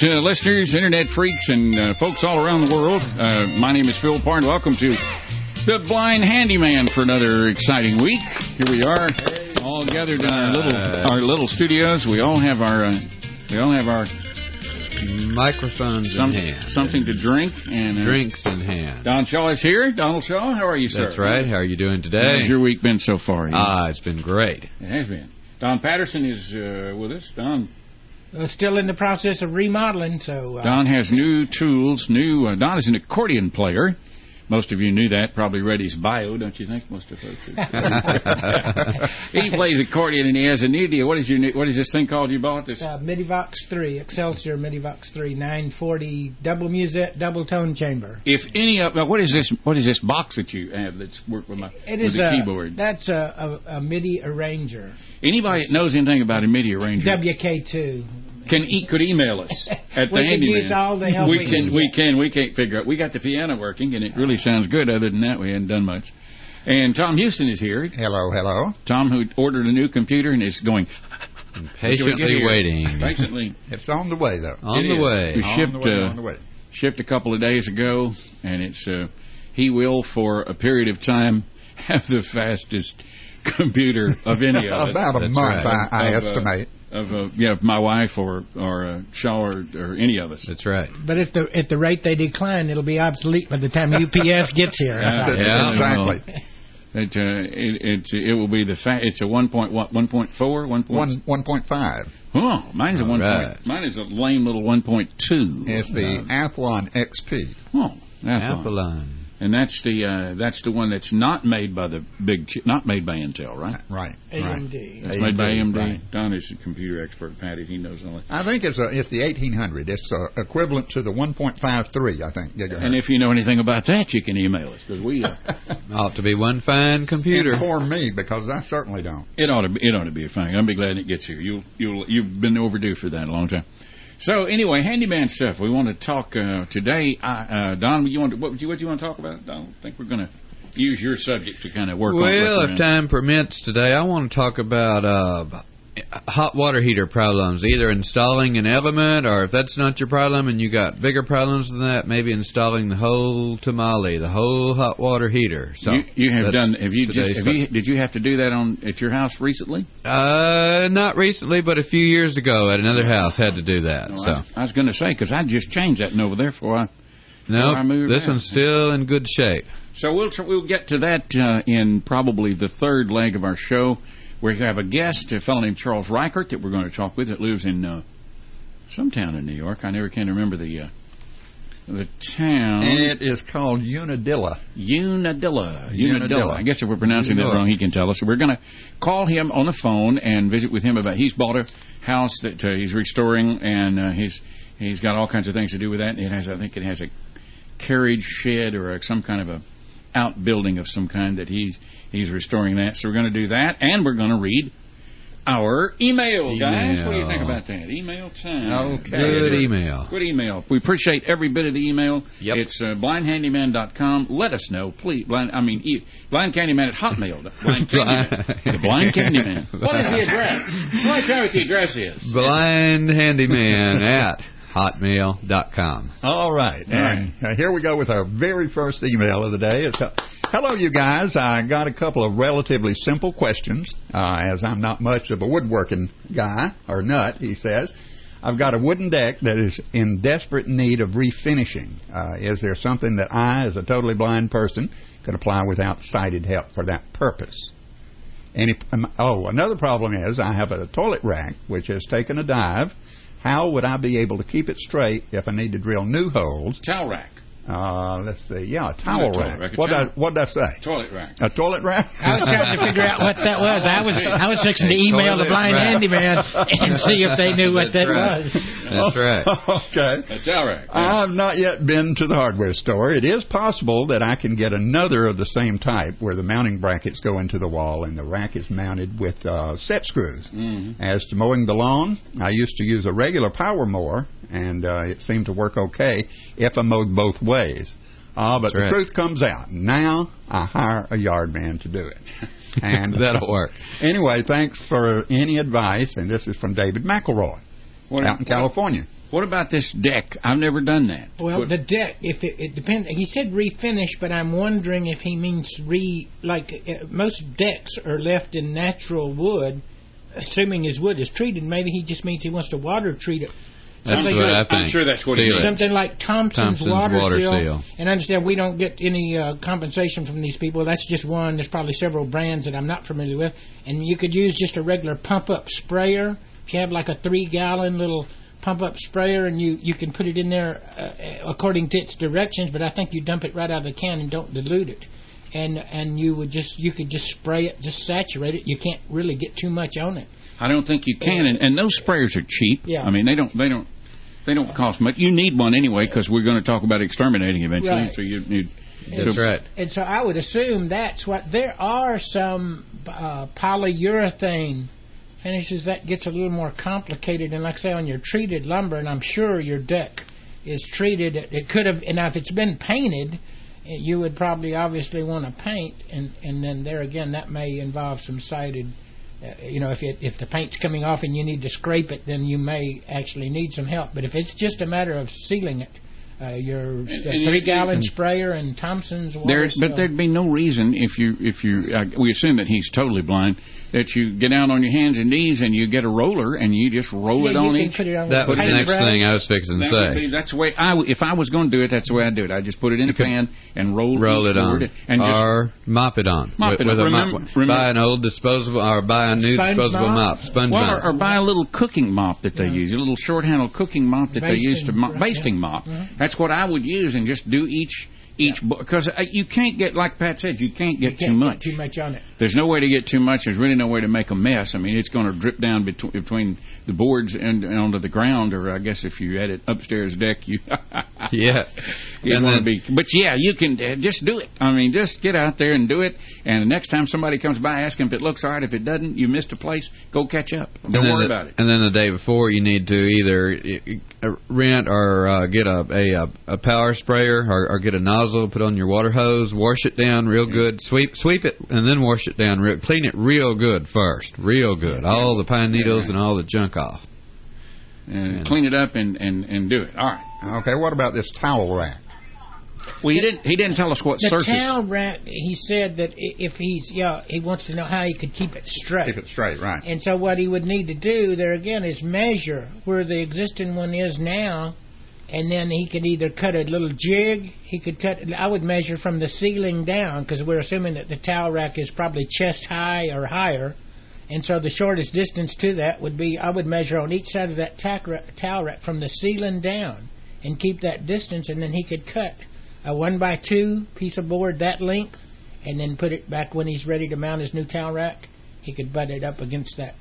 listeners, Internet freaks, and folks all around the world. My name is Phil Parr, and welcome to The Blind Handyman for another exciting week. Here we are, all gathered in our little studios. We all have our microphones in hand. Something to drink. And drinks in hand. Don Shaw is here. Donald Shaw, how are you, sir? That's right. How are you doing today? How's your week been so far? It's been great. It has been. Don Patterson is with us. Don. Still in the process of remodeling, so... Don has new tools. Don is an accordion player. Most of you knew that. Probably read his bio, don't you think? Most of us. He plays accordion, and he has a new deal. What is this thing called you bought? This Midivox 3, Excelsior Midivox 3, 940 double tone chamber. If any of... What is this box that you have that's worked with the keyboard? That's a MIDI arranger. Anybody that knows anything about a MIDI arranger... WK2. Could email us at the Handyman. We can use all the help we can. We can't figure out. We got the piano working, and it really sounds good. Other than that, we hadn't done much. And Tom Houston is here. Hello. Tom, who ordered a new computer and is going... Patiently waiting. Patiently. It's on the way, though. On the way. We shipped a couple of days ago, and it's he will, for a period of time, have the fastest computer of any of us. About a month, right. I estimate. Of my wife or Shaw or any of us. That's right. But at the rate they decline, it'll be obsolete by the time UPS gets here. Yeah, exactly. It will be it's a 1.5. Oh, mine's a 1. Right. Mine is a lame little 1.2. It's the Athlon XP. Oh, Athlon. And that's the one that's not made by not made by Intel, right? Right. AMD. It's made by AMD. Right. Don is a computer expert. Patty, he knows all that. I think it's the 1800. It's equivalent to the 1.53, I think. Gigahertz. And if you know anything about that, you can email us because we ought to be one fine computer. Inform me because I certainly don't. It ought to be a fine. I'll be glad it gets here. You've been overdue for that a long time. So anyway, handyman stuff. We want to talk today. Don, what do you want to talk about? Don, I think we're going to use your subject to kind of work on. Well, if time permits today, I want to talk about hot water heater problems, either installing an element, or if that's not your problem and you got bigger problems than that, maybe installing the whole tamale, the whole hot water heater. So you have done. Did you have to do that at your house recently? Not recently, but a few years ago at another house had to do that. I was going to say because I just changed that over there I moved. This one's still in good shape. So we'll get to that in probably the third leg of our show. We have a guest, a fellow named Charles Reichert, that we're going to talk with that lives in some town in New York. I never can remember the town. It is called Unadilla. Unadilla. I guess if we're pronouncing that wrong, he can tell us. So we're going to call him on the phone and visit with him about. He's bought a house that he's restoring, and he's got all kinds of things to do with that. I think it has a carriage shed or some kind of a outbuilding of some kind that he's restoring that. So we're going to do that, and we're going to read our email, guys. What do you think about that? Email time. Okay. Good email. Good email. We appreciate every bit of the email. Yep. It's blindhandyman.com. Let us know, please. Blindcandyman at Hotmail. The Blind Candyman. What is the address? Well, tell me what the address is. Blindhandyman at hotmail.com. All right. And here we go with our very first email of the day. It's hello, you guys. I got a couple of relatively simple questions, as I'm not much of a woodworking guy, or nut, he says. I've got a wooden deck that is in desperate need of refinishing. Is there something that I, as a totally blind person, could apply without sighted help for that purpose? Another problem is I have a toilet rack which has taken a dive. How would I be able to keep it straight if I need to drill new holes? Towel rack. Let's see. Yeah, a towel rack. What did I say? Toilet rack. A toilet rack? I was trying to figure out what that was. I was fixing to email the Blind Handyman and see if they knew what that was. That's right. Okay. A towel rack. I have not yet been to the hardware store. It is possible that I can get another of the same type where the mounting brackets go into the wall and the rack is mounted with set screws. Mm-hmm. As to mowing the lawn, I used to use a regular power mower, and it seemed to work okay if I mowed both ways. But the truth comes out. Now I hire a yard man to do it. And that'll work. Anyway, thanks for any advice. And this is from David McElroy out in California. What about this deck? I've never done that. Well, the deck, if it depends. He said refinish, but I'm wondering if he means most decks are left in natural wood, assuming his wood is treated. Maybe he just means he wants to water treat it. That's what I think. I'm sure that's what he means. Something like Thompson's water seal. And understand we don't get any compensation from these people. That's just one. There's probably several brands that I'm not familiar with. And you could use just a regular pump-up sprayer. If you have like a 3-gallon little pump-up sprayer, and you can put it in there according to its directions, but I think you dump it right out of the can and don't dilute it. And you could just spray it, just saturate it. You can't really get too much on it. I don't think you can, and those sprayers are cheap. Yeah. I mean, they don't cost much. You need one anyway because we're going to talk about exterminating eventually. Right. So you need. That's right. And so I would assume that's what. There are some polyurethane finishes that gets a little more complicated, and like I say, on your treated lumber, and I'm sure your deck is treated. It could have, and if it's been painted, you would probably obviously want to paint, and then there again, that may involve some sided. If the paint's coming off and you need to scrape it, then you may actually need some help. But if it's just a matter of sealing it, your 3-gallon sprayer and Thompson's water seal. But there'd be no reason if you we assume that he's totally blind, that you get down on your hands and knees and you get a roller and you just roll it on each. That was the next thing I was fixing to say. That's the way if I was going to do it, that's the way I'd do it. I'd just put it in a pan and roll it on, or mop it on. Buy an old disposable or buy a new disposable mop, sponge mop, or buy a little cooking mop that they use, a little short-handled cooking mop that they use to basting mop. That's what I would use, and just do each because you can't get, like Pat said, you can't get too much. Get too much on it. There's no way to get too much. There's really no way to make a mess. I mean, it's going to drip down between the boards and onto the ground, or I guess if you had it upstairs deck, you want to be. But yeah, you can just do it. I mean, just get out there and do it. And the next time somebody comes by, ask them if it looks all right. If it doesn't, you missed a place. Go catch up. Don't worry about it. And then the day before, you need to either rent or get a power sprayer or get a nozzle, put on your water hose, wash it down real good, sweep it, and then wash it down. Clean it real good first, real good. All the pine needles and all the junk off. And clean it up and do it. All right. Okay. What about this towel rack? Well, he didn't tell us what surface. The towel rack. He said that if he wants to know how he could keep it straight. Keep it straight, right? And so what he would need to do there again is measure where the existing one is now. And then he could either cut a little jig. He could cut. I would measure from the ceiling down because we're assuming that the towel rack is probably chest high or higher, and so the shortest distance to that would be I would measure on each side of that towel rack from the ceiling down and keep that distance, and then he could cut a 1x2 piece of board that length, and then put it back when he's ready to mount his new towel rack. He could butt it up against that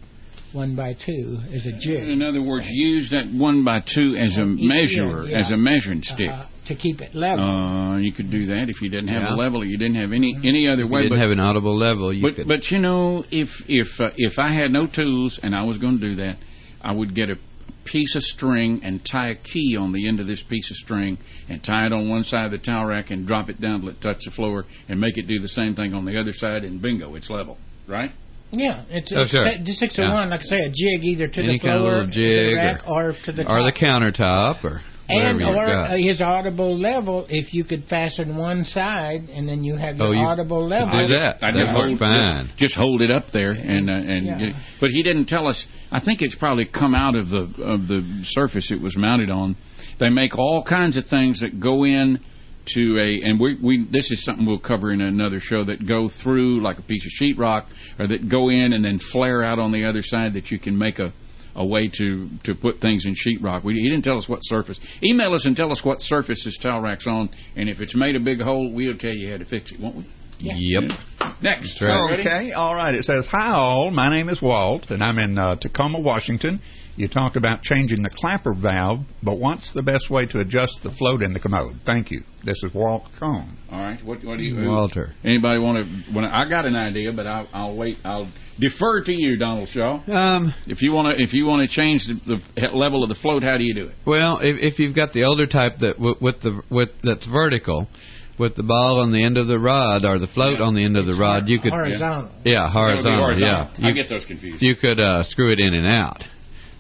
1x2 as a jig. In other words, use that 1x2 as a measurer, as a measuring stick. To keep it level. You could do that if you didn't have a level, you didn't have any other way. If you didn't have an audible level, could. But you know, if I had no tools and I was going to do that, I would get a piece of string and tie a key on the end of this piece of string and tie it on one side of the towel rack and drop it down till it touch the floor and make it do the same thing on the other side, and bingo, it's level, right? Yeah, it's sure. 6 of 1, like I say, a jig either to any the floor, kind of jig, the rack, or to the top. Or the countertop, or whatever you've got. His audible level, if you could fasten one side, and then you have your audible level. Do that. That works fine. Just hold it up there, and but he didn't tell us. I think it's probably come out of the surface it was mounted on. They make all kinds of things that go in to and we this is something we'll cover in another show, that go through like a piece of sheetrock, or that go in and then flare out on the other side, that you can make a way to put things in sheetrock. He didn't tell us what surface. Email us and tell us what surface this towel rack's on, and if it's made a big hole, we'll tell you how to fix it, won't we? Yeah. Yep. Next. Right. Okay, all right. It says, hi all, my name is Walt, and I'm in Tacoma, Washington. You talked about changing the clapper valve, but what's the best way to adjust the float in the commode? Thank you. This is Walt Cohn. All right. What do you... Walter. Anybody want to... I got an idea, but I'll wait. I'll defer to you, Donald Shaw. If you want to change the level of the float, how do you do it? Well, if you've got the older type that that's vertical, with the ball on the end of the rod or the float on the end of the rod, you could... Horizontal. Yeah, horizontal. Yeah. I get those confused. You could screw it in and out.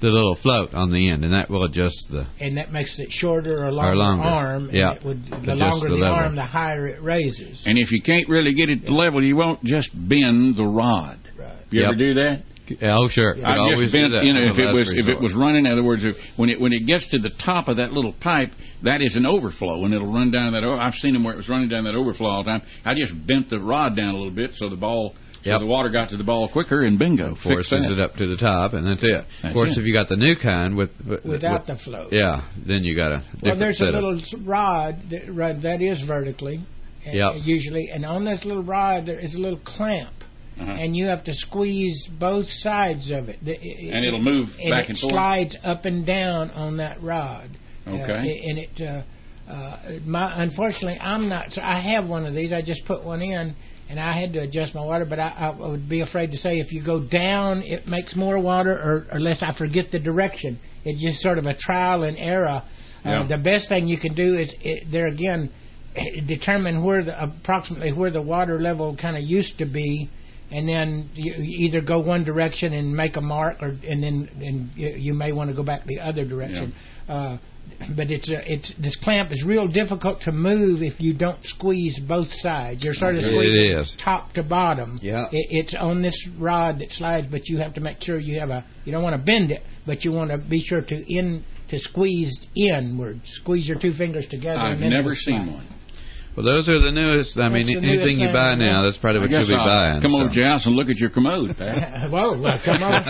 the little float on the end, and that will adjust the. And that makes it shorter or longer arm. Yeah. The longer the arm, the higher it raises. And if you can't really get it level, you won't just bend the rod. Right. You ever do that? Oh, sure. I just bent, if it was running. In other words, when it gets to the top of that little pipe, that is an overflow, and it'll run down that. I've seen them where it was running down that overflow all the time. I just bent the rod down a little bit so the ball. So the water got to the ball quicker, and bingo, forces it up to the top, and that's it. Of course, if you got the new kind without the float, then you got a different Well, there's setup. a little rod that is vertically, usually, and on this little rod there is a little clamp, and you have to squeeze both sides of it, and it'll move back and forth. It slides up and down on that rod. Okay. Unfortunately, I'm not. So I have one of these. I just put one in. And I had to adjust my water, but I would be afraid to say if you go down, it makes more water, or unless I forget the direction. It's just sort of a trial and error. The best thing you can do is, determine approximately where the water level kind of used to be, and then you either go one direction and make a mark, and then you may want to go back the other direction. But this clamp is real difficult to move if you don't squeeze both sides. You're sort of squeezing top to bottom. Yeah. It's on this rod that slides, but you have to make sure you don't want to bend it, but you want to be sure to squeeze inward. Squeeze your two fingers together. I've never seen one. Well, those are the newest. I mean, anything you buy now, that's probably what you'll be buying. Come over to your house and look at your commode, Pat. Whoa, come on.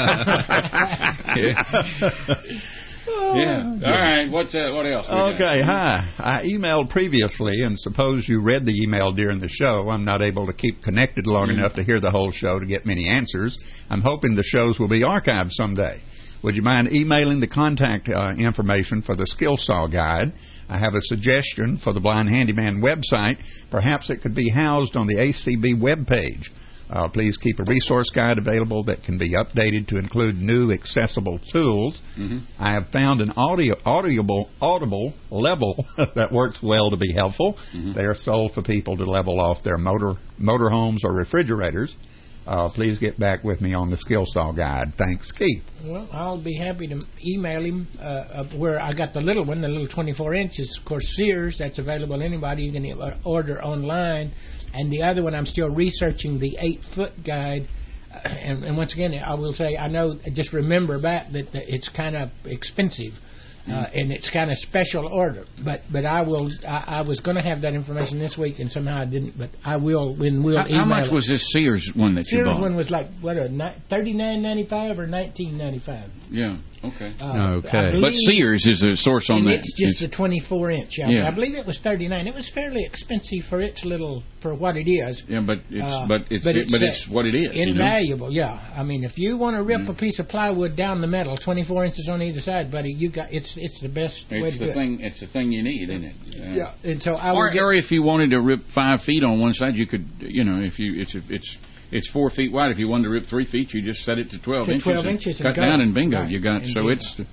Yeah. All right. What else? Okay. Hi. I emailed previously, and suppose you read the email during the show. I'm not able to keep connected long enough to hear the whole show to get many answers. I'm hoping the shows will be archived someday. Would you mind emailing the contact information for the Skill Saw Guide? I have a suggestion for the Blind Handyman website. Perhaps it could be housed on the ACB webpage. Please keep a resource guide available that can be updated to include new accessible tools. I have found an audible level that works well to be helpful. They are sold for people to level off their motorhomes or refrigerators. Please get back with me on the Skill Saw Guide. Thanks, Keith. Well, I'll be happy to email him where I got the little one, the little 24 inches. Of course, Sears, that's available to anybody. You can order online. And the other one, I'm still researching the 8-foot guide. And once again, I will say, just remember back that it's kind of expensive. And it's kind of special order. But I was going to have that information this week, and somehow I didn't. But I will when we'll email. How much was this Sears one that you bought? Sears one was like $39.95 or $19.95. Yeah. Okay. Okay. But Sears is a source on that. It's just the 24-inch. I believe it was $39. It was fairly expensive for what it is. Yeah, but it's what it is. Invaluable. I mean, if you want to rip a piece of plywood down the middle, 24 inches on either side, buddy, it's the best way to do it. It's the thing you need, isn't it? Yeah. And so or if you wanted to rip 5 feet on one side, you could. It's 4 feet wide. If you wanted to rip 3 feet, you just set it to 12 inches. 12 inches cut down, and bingo, right. You got. So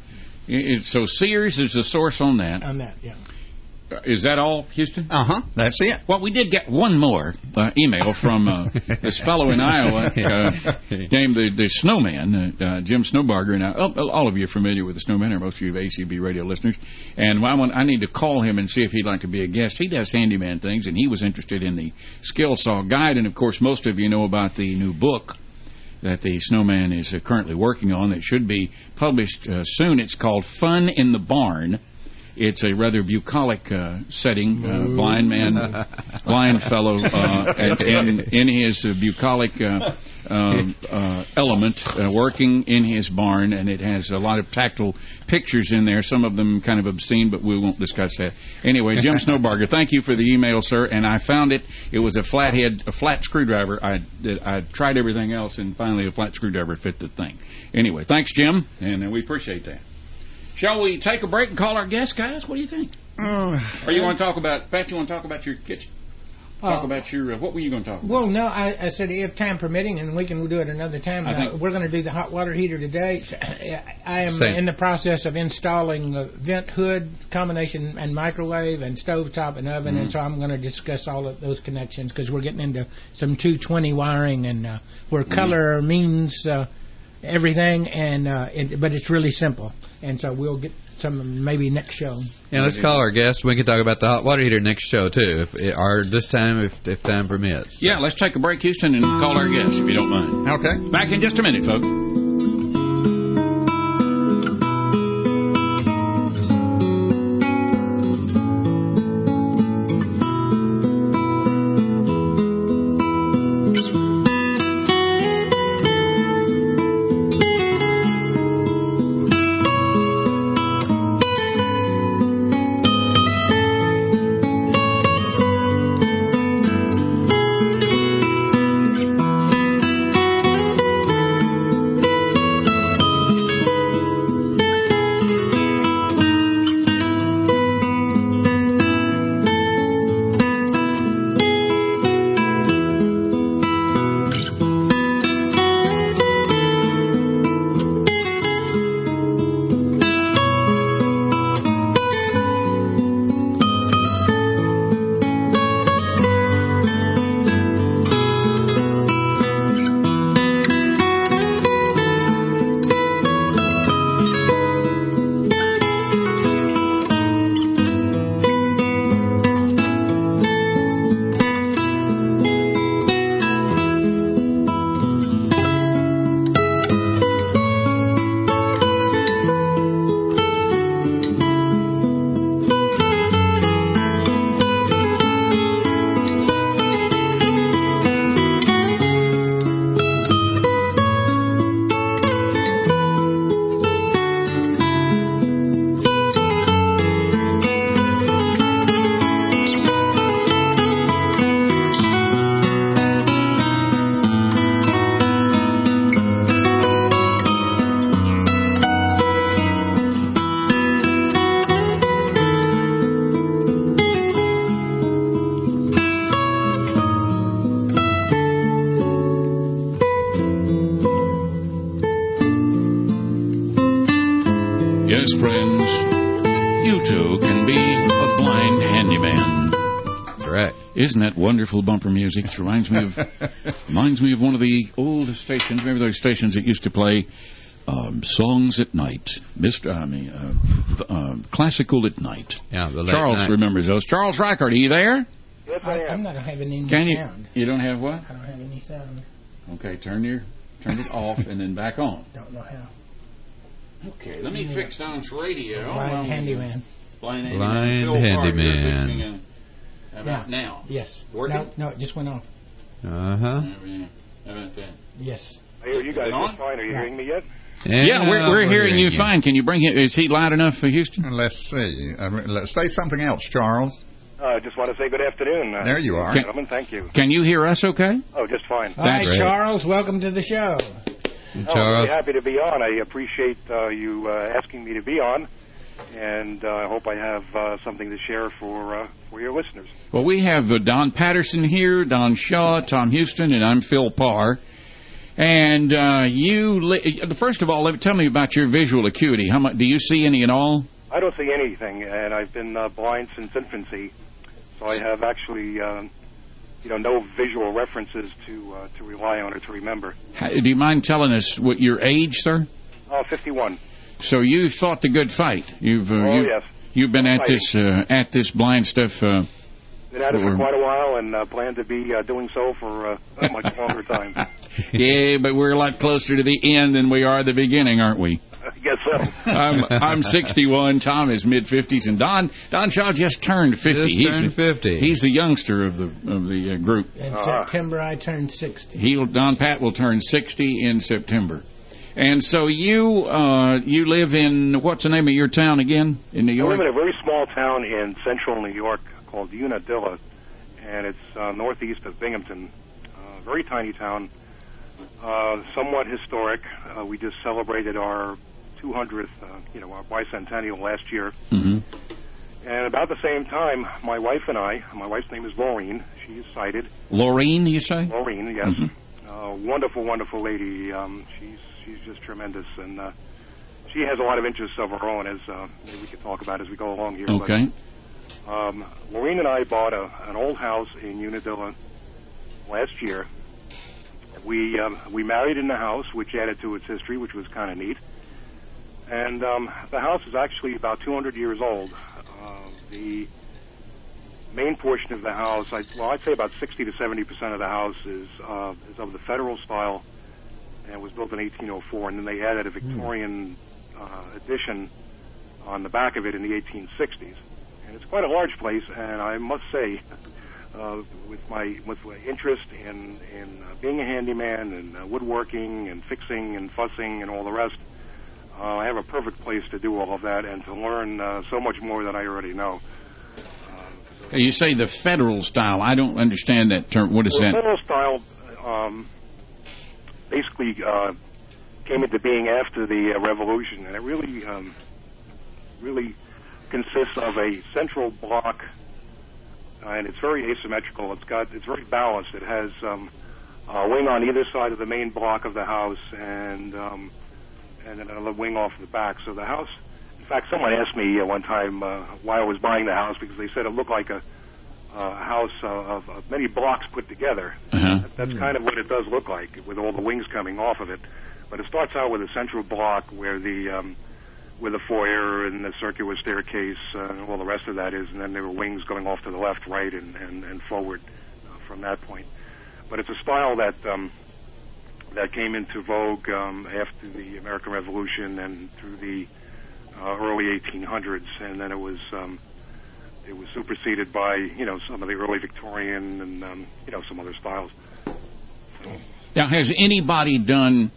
so Sears is the source on that. On that, yeah. Is that all, Houston? That's it. Well, we did get one more email from this fellow in Iowa named the Snowman, Jim Snowbarger. And all of you are familiar with the Snowman, or most of you ACB radio listeners. And I need to call him and see if he'd like to be a guest. He does handyman things, and he was interested in the Skill Saw Guide. And, of course, most of you know about the new book that the Snowman is currently working on that should be published soon. It's called Fun in the Barn. It's a rather bucolic setting, blind fellow, in his bucolic element, working in his barn, and it has a lot of tactile pictures in there, some of them kind of obscene, but we won't discuss that. Anyway, Jim Snowbarger, thank you for the email, sir, and I found it. It was a flat screwdriver. I tried everything else, and finally a flat screwdriver fit the thing. Anyway, thanks, Jim, and we appreciate that. Shall we take a break and call our guest, guys? What do you think? Or you want to talk about, Pat, you want to talk about your kitchen? Talk about your, what were you going to talk about? Well, no, I said if time permitting, and we can do it another time. We're going to do the hot water heater today. I am in the process of installing a vent hood combination and microwave and stovetop and oven, and so I'm going to discuss all of those connections because we're getting into some 220 wiring and where color means everything, and but it's really simple. And so we'll get some maybe next show. Yeah, let's call our guest. We can talk about the hot water heater next show too, this time if time permits. Yeah, let's take a break, Houston, and call our guest if you don't mind. Okay. Back in just a minute, folks. Yes, friends, you too can be a blind handyman. Correct. Isn't that wonderful bumper music? It reminds me of one of the old stations. Remember those stations that used to play songs at night, classical at night. Yeah, the late Charles night. remembers those. Charles Reichert, are you there? Yes, I am. I'm not having any Can you? sound. You don't have what? I don't have any sound. Okay, turn it off and then back on. Don't know how. Okay, let me fix Don's radio. Blind handyman. Blind Blind handyman. handyman. How about now? Yes. Working? No, it just went off. Uh-huh. How about that? Yes. I hear you guys just fine. Are you hearing me yet? Yeah, we're hearing you fine. Can you bring him? Is he loud enough for Houston? Let's see. Let's say something else, Charles. I just want to say good afternoon. There you are. Gentlemen, thank you. Can you hear us okay? Oh, just fine. All right, great. Charles, welcome to the show. I'm Charles. really happy to be on. I appreciate you asking me to be on, and I hope I have something to share for your listeners. Well, we have Don Patterson here, Don Shaw, Tom Houston, and I'm Phil Parr. And first of all, tell me about your visual acuity. How much do you see any at all? I don't see anything, and I've been blind since infancy, so I have actually no visual references to rely on or to remember. Do you mind telling us what your age, sir? 51. So you fought the good fight. Yes. You've been at this blind stuff. Been at it for quite a while, and plan to be doing so for a much longer time. Yeah, but we're a lot closer to the end than we are the beginning, aren't we? I guess so. I'm 61. Tom is mid-50s, and Don Shaw just turned 50. Just turned 50. He's the youngster of the group. In September, I turned 60. Don Pat will turn 60 in September. And so you live in, what's the name of your town again in New York? I live in a very small town in central New York called Unadilla, and it's northeast of Binghamton. Very tiny town, somewhat historic. We just celebrated our 200th, our bicentennial last year. Mm-hmm. And about the same time, my wife's name is Laureen. She's sighted. Laureen, you say? Laureen, yes. Mm-hmm. Wonderful, wonderful lady. She's just tremendous, and she has a lot of interests of her own, as maybe we could talk about as we go along here. Okay. But, Laureen and I bought an old house in Unadilla last year, We married in the house, which added to its history, which was kind of neat. And the house is actually about 200 years old. The main portion of the house, I'd say about 60 to 70% of the house is of the Federal style, and it was built in 1804. And then they added a Victorian addition on the back of it in the 1860s. And it's quite a large place, and I must say, with my interest in being a handyman and woodworking and fixing and fussing and all the rest, I have a perfect place to do all of that and to learn so much more than I already know. You say the Federal style. I don't understand that term. What is that? The Federal style basically came into being after the Revolution, and it really consists of a central block, and it's very asymmetrical. It's very balanced. It has a wing on either side of the main block of the house, and then another wing off the back. So the house, in fact, someone asked me one time why I was buying the house, because they said it looked like a house of many blocks put together. Uh-huh. That's kind of what it does look like, with all the wings coming off of it. But it starts out with a central block where the foyer and the circular staircase, all the rest of that is, and then there were wings going off to the left, right, and forward from that point. But it's a style that came into vogue after the American Revolution and through the early 1800s, and then it was superseded by some of the early Victorian and some other styles. Now, has anybody done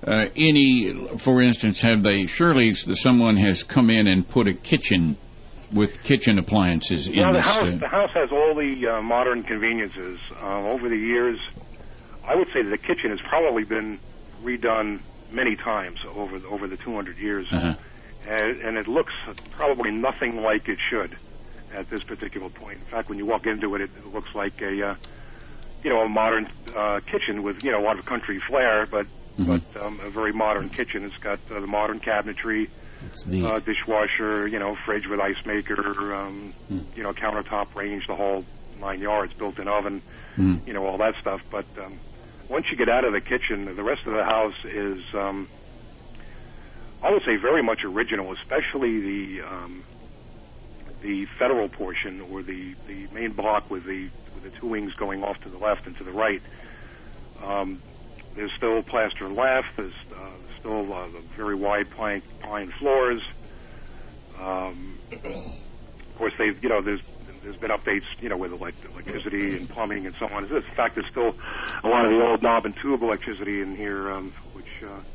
for instance, surely someone has come in and put a kitchen with kitchen appliances in this? The house has all the modern conveniences. Over the years, I would say that the kitchen has probably been redone many times over the 200 years. Uh-huh. And it looks probably nothing like it should at this particular point. In fact, when you walk into it, it looks like a modern kitchen with a lot of country flair, but a very modern kitchen. It's got the modern cabinetry, dishwasher, fridge with ice maker, countertop range, the whole 9 yards, built-in oven, all that stuff. But once you get out of the kitchen, the rest of the house is, I would say, very much original, especially the Federal portion, or the main block with the two wings going off to the left and to the right. There's still plaster and lath. There's still very wide pine floors. Of course, there's been updates, with electricity and plumbing and so on. In fact, there's still a lot of the old knob and tube electricity in here, which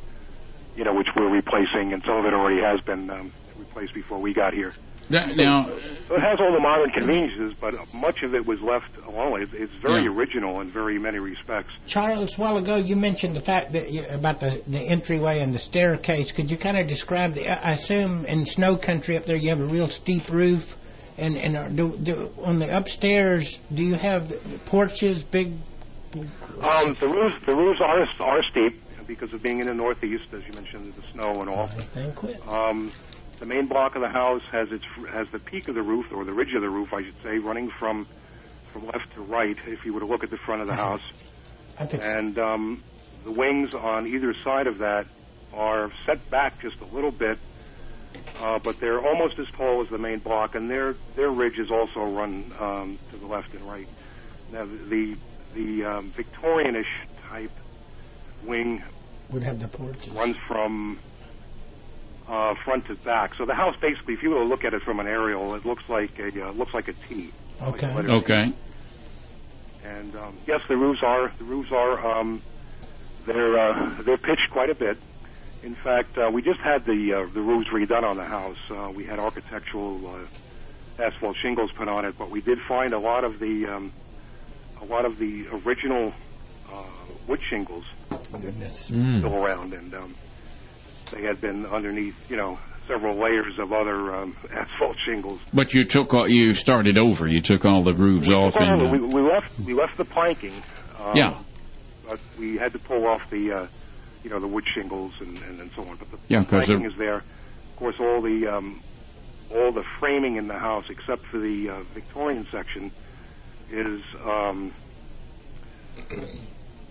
we're replacing, and some of it already has been replaced before we got here. So it has all the modern conveniences, but much of it was left alone. It's very original in very many respects. Charles, a while ago you mentioned the fact that about the entryway and the staircase. Could you kind of describe I assume in snow country up there you have a real steep roof, and on the upstairs, do you have porches, big? The roofs are steep because of being in the Northeast, as you mentioned, the snow and all. The main block of the house has the peak of the roof, or the ridge of the roof, I should say, running from left to right, if you were to look at the front of the house. And the wings on either side of that are set back just a little bit, but they're almost as tall as the main block, and their ridges also run to the left and right. Now, the Victorianish type wing would have the porches. Runs from front to back. So the house, basically, if you were to look at it from an aerial, it looks like a T. Okay. Like okay. And yes, the roofs are they're pitched quite a bit. In fact, we just had the roofs redone on the house. We had architectural asphalt shingles put on it, but we did find a lot of the original wood shingles still around, and they had been underneath, several layers of other asphalt shingles. But you started over. You took all the roofs off. We left the planking. But we had to pull off the wood shingles and so on. But the planking is there. Of course, all the framing in the house, except for the Victorian section, is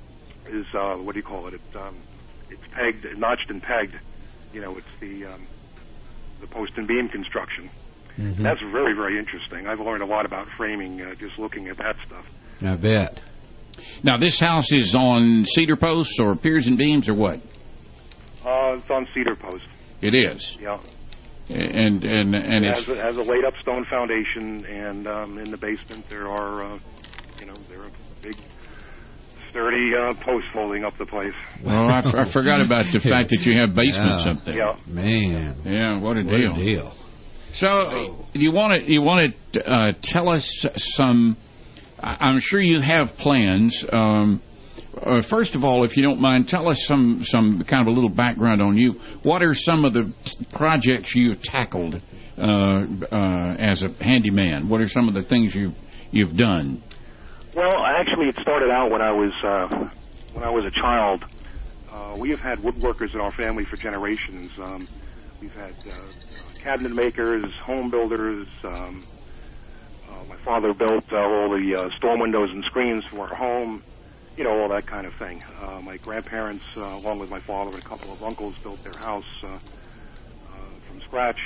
is what do you call it? It's pegged, notched and pegged. You know, it's the post and beam construction. Mm-hmm. That's very, very interesting. I've learned a lot about framing just looking at that stuff. I bet. Now, this house is on cedar posts or piers and beams or what? It's on cedar posts. It is. Yeah. And it has a laid up stone foundation, and in the basement there are, there are big, sturdy posts holding up the place. Well, I forgot about the fact that you have basements up there. Yeah. Man. Yeah. What a deal. deal. So, you want to tell us some? I'm sure you have plans. First of all, if you don't mind, tell us some kind of a little background on you. What are some of the projects you've tackled as a handyman? What are some of the things you've done? Well, actually, it started out when I was a child. We have had woodworkers in our family for generations. We've had cabinet makers, home builders. My father built all the storm windows and screens for our home. You know, all that kind of thing. My grandparents, along with my father and a couple of uncles, built their house from scratch.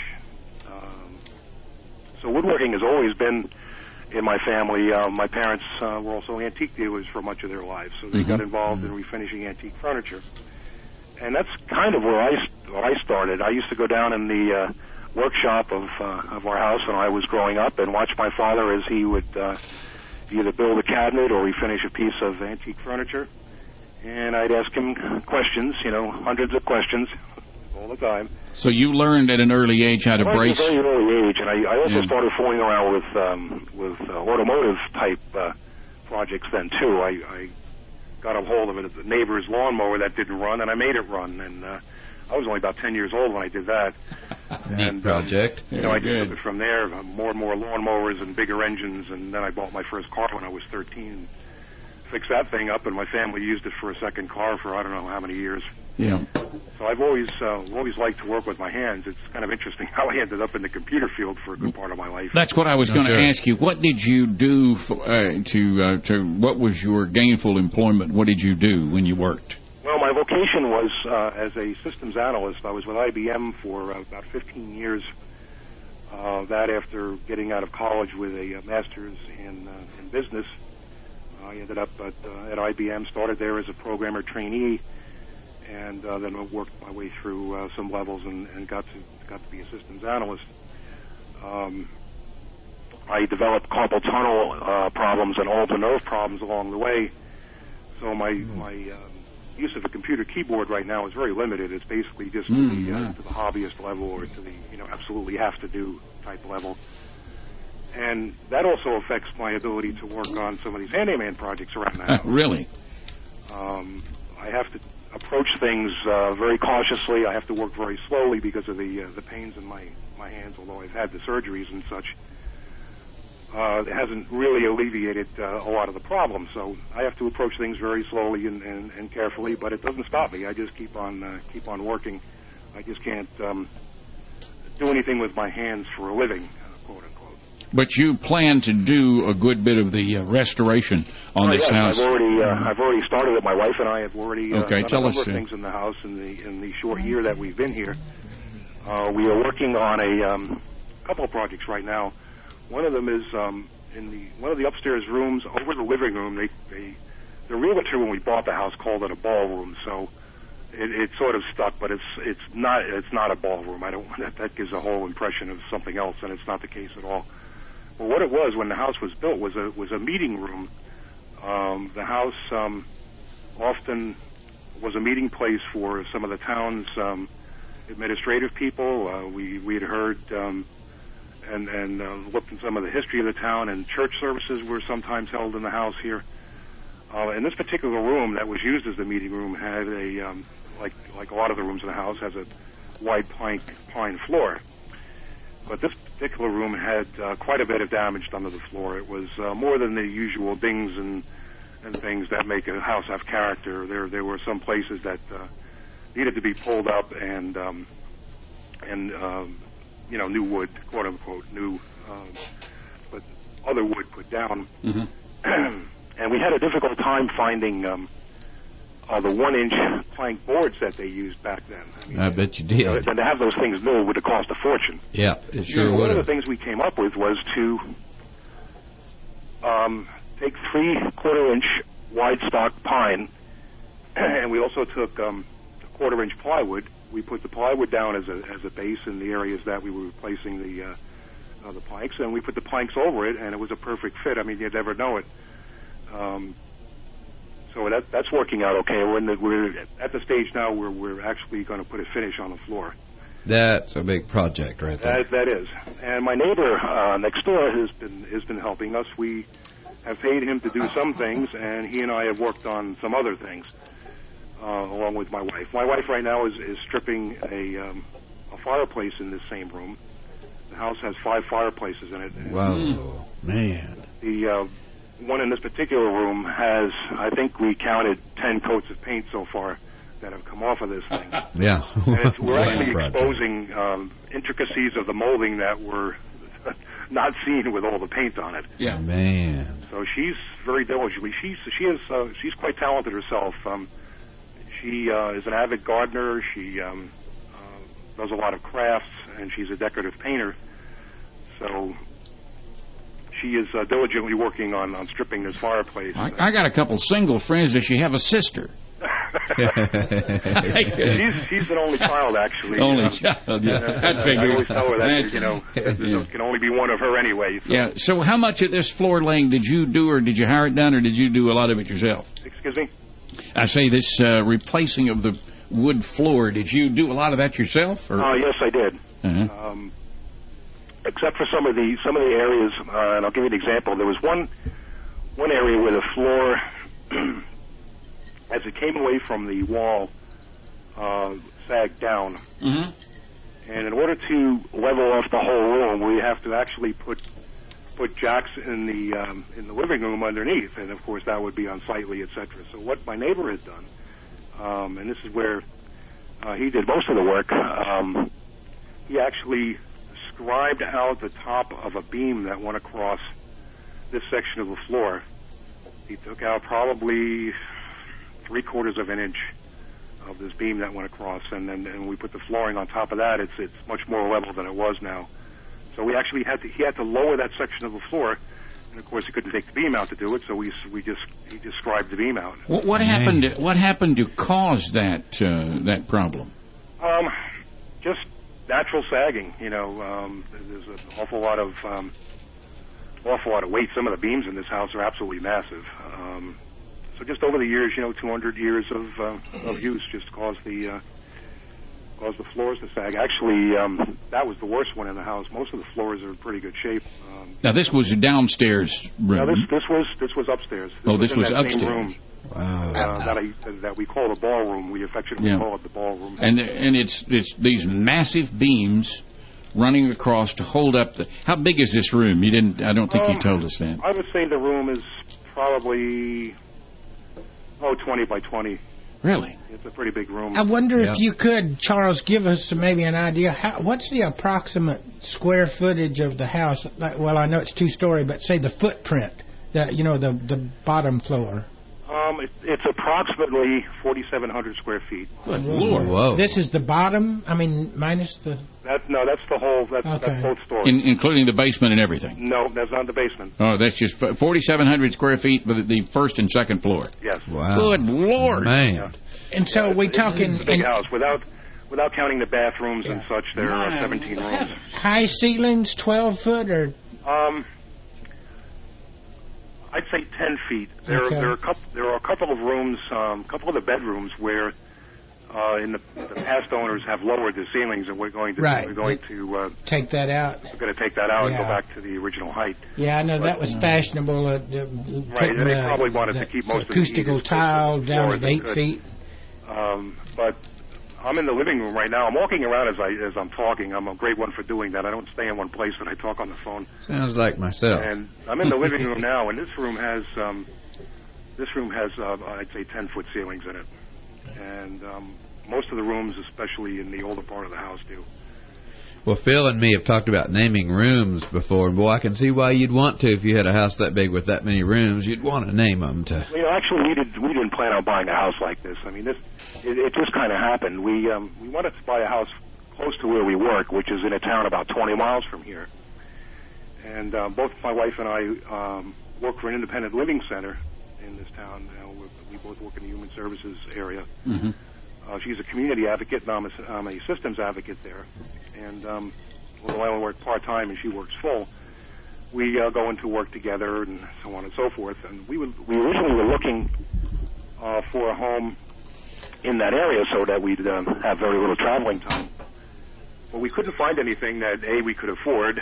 So woodworking has always been in my family. My parents were also antique dealers for much of their lives, so they got involved in refinishing antique furniture. And that's kind of where I started. I used to go down in the workshop of our house when I was growing up and watch my father as he would either build a cabinet or refinish a piece of antique furniture. And I'd ask him questions, hundreds of questions all the time. So you learned at an early age how to brace? At a very early age, and I also started fooling around with automotive type projects then too. I got a hold of a neighbor's lawnmower that didn't run, and I made it run. And I was only about 10 years old when I did that. Neat project. I just took it from there, more and more lawnmowers and bigger engines, and then I bought my first car when I was 13. Fixed that thing up, and my family used it for a second car for I don't know how many years. Yeah. So I've always liked to work with my hands. It's kind of interesting how I ended up in the computer field for a good part of my life. That's what I was going to ask you. What did you do what was your gainful employment? What did you do when you worked? Well, my vocation was as a systems analyst. I was with IBM for about 15 years. That after getting out of college with a master's in business, I ended up at IBM, started there as a programmer trainee, and then I worked my way through some levels and got to be a systems analyst. I developed carpal tunnel problems and ulnar nerve problems along the way. So my use of a computer keyboard right now is very limited. It's basically just to the hobbyist level or to the absolutely have to do type level. And that also affects my ability to work on some of these handyman projects around the house. Really? I have to approach things very cautiously. I have to work very slowly because of the pains in my hands, although I've had the surgeries and such. It hasn't really alleviated a lot of the problems, so I have to approach things very slowly and carefully, but it doesn't stop me. I just keep on working. I just can't do anything with my hands for a living, quote unquote. But you plan to do a good bit of the restoration on this house. I've already started it. My wife and I have already done a number of things in the house in the short year that we've been here. We are working on a couple of projects right now. One of them is in one of the upstairs rooms over the living room. The realtor when we bought the house called it a ballroom, so it sort of stuck. But it's not a ballroom. I don't want that gives a whole impression of something else, and it's not the case at all. But what it was when the house was built was a meeting room. The house often was a meeting place for some of the town's administrative people. We had heard. And looked at some of the history of the town, and church services were sometimes held in the house here. And this particular room that was used as the meeting room had like a lot of the rooms in the house, has a wide pine floor. But this particular room had quite a bit of damage done to the floor. It was more than the usual dings and things that make a house have character. There were some places that needed to be pulled up and new wood, quote unquote, but other wood put down. Mm-hmm. And we had a difficult time finding the 1-inch plank boards that they used back then. I bet you did. And to have those things new would have cost a fortune. Yeah, it sure would. One of the things we came up with was to take 3/4-inch wide stock pine, and we also took a 1/4-inch plywood. We put the plywood down as a base in the areas that we were replacing the planks, and we put the planks over it, and it was a perfect fit. I mean, you'd never know it. So that's working out okay. We're at the stage now where we're actually going to put a finish on the floor. That's a big project right there. That is. And my neighbor next door has been helping us. We have paid him to do some things, and he and I have worked on some other things along with my wife. My wife right now is stripping a fireplace in this same room. The house has 5 fireplaces in it. Wow, man. The one in this particular room has, I think we counted 10 coats of paint so far that have come off of this thing. Yeah. And we're actually exposing intricacies of the molding that were not seen with all the paint on it. Yeah, man. So she's very diligent. She's quite talented herself. She is an avid gardener. She does a lot of crafts, and she's a decorative painter. So she is diligently working on stripping this fireplace. I got a couple single friends. Does she have a sister? She's an only child, actually. Only child, yeah. That figures. I always tell her that, there can only be one of her anyway. So. Yeah, so how much of this floor laying did you do, or did you hire it done, or did you do a lot of it yourself? Excuse me? I say this replacing of the wood floor, did you do a lot of that yourself? Yes, I did. Uh-huh. Except for some of the areas, and I'll give you an example. There was one area where the floor, as it came away from the wall, sagged down. Mm-hmm. And in order to level off the whole room, we have to actually put jacks in the living room underneath, and of course that would be unsightly, etc. So what my neighbor had done, and this is where he did most of the work, he actually scribed out the top of a beam that went across this section of the floor. He took out probably 3/4 of an inch of this beam that went across, and we put the flooring on top of that. It's much more level than it was now. So he had to lower that section of the floor, and of course he couldn't take the beam out to do it. So he just scribed the beam out. What happened to cause that problem? Just natural sagging. There's an awful lot of weight. Some of the beams in this house are absolutely massive. So just over the years, 200 years of use just caused the floors to sag. Actually, that was the worst one in the house. Most of the floors are in pretty good shape. Now this was a downstairs room. No, this was upstairs. This was upstairs. Same room. Wow. That we call the ballroom. We affectionately call it the ballroom. And it's these massive beams running across to hold up the. How big is this room? I don't think you told us that. I would say the room is probably 20 by 20. Really? It's a pretty big room. I wonder if you could, Charles, give us maybe an idea. What's the approximate square footage of the house? Well, I know it's 2-story, but say the footprint, the bottom floor. It's approximately 4,700 square feet. Good Lord! Whoa. This is the bottom. I mean, minus the. That's the whole. That's both stories. Including the basement and everything. No, that's not the basement. Oh, that's just 4,700 square feet for the first and second floor. Yes. Wow. Good Lord! Man. Yeah. And so we talking. It's a big house without counting the bathrooms and such. There are 17 rooms. High ceilings, 12 foot or. I'd say 10 feet. There are a couple of rooms, couple of the bedrooms where in the past owners have lowered the ceilings, and we're going to take that out. We're going to take that out and go back to the original height. Yeah, I know that was fashionable. Right, and they probably wanted to keep most of the acoustical tile down at 8 feet. But I'm in the living room right now. I'm walking around as I'm talking. I'm a great one for doing that. I don't stay in one place when I talk on the phone. Sounds like myself. And I'm in the living room now, and this room has I'd say 10-foot ceilings in it, and most of the rooms, especially in the older part of the house, do. Well, Phil and me have talked about naming rooms before, and boy, I can see why you'd want to if you had a house that big with that many rooms. You'd want to name them. Well, actually, we didn't plan on buying a house like this. I mean, it just kind of happened. We wanted to buy a house close to where we work, which is in a town about 20 miles from here. And both my wife and I work for an independent living center in this town. We both work in the human services area. Mm-hmm. She's a community advocate, and I'm a systems advocate there. And although I only work part-time and she works full, we go into work together and so on and so forth. And we originally were looking for a home in that area so that we'd have very little traveling time. But we couldn't find anything that, A, we could afford,